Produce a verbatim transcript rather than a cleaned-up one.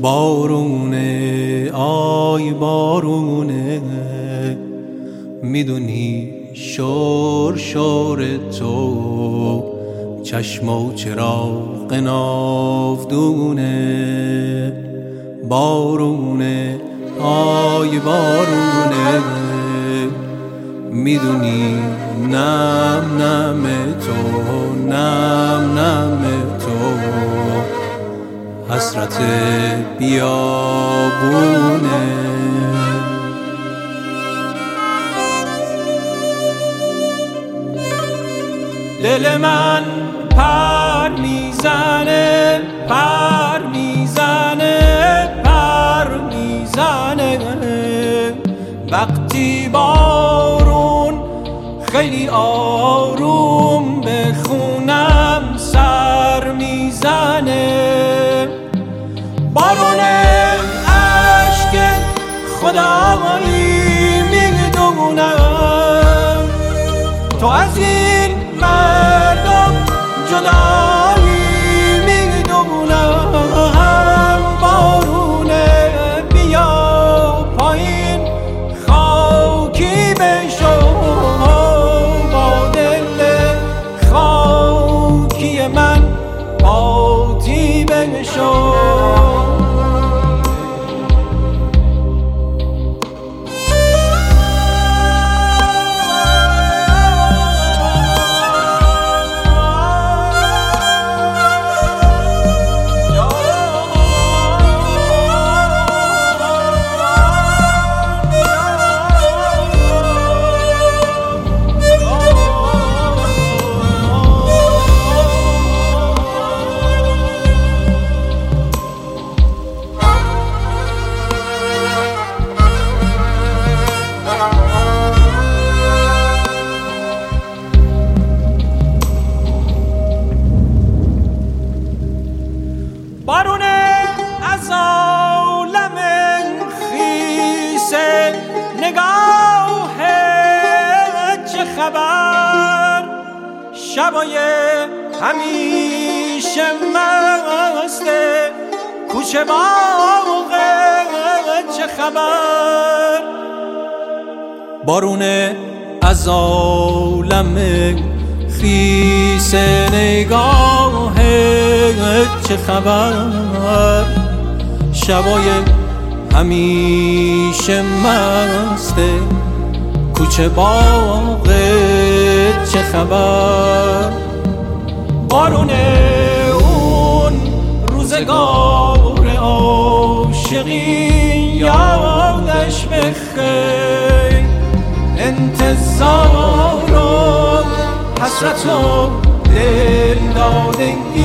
بارونه آی بارونه، میدونی شور شور تو چشم و چراغ ناودونه. بارونه آی بارونه، میدونی نم نم تو نم نم تو حسرت بیابونه. دل من پر میزنه پر میزنه پر میزنه وقتی بارون خیلی آروم به خونم سر میزنه. بارون عشق خدایی میدونم تو از این مردم جدایی میدونم. بارونه بیا پایین خاکی بشو با دل خاکی من پاتی بشو. بارون از عالم خیس نگاه چه خبر، شبای همیشه مست کوچه باغ چه خبر. بارون از عالم خیس نگاه چه خبر، شبای همیشه مست کوچه باغ چه خبر. بارون اون روزگار عاشقی یادش بخیر، انتظار و حسرت و دل دادگی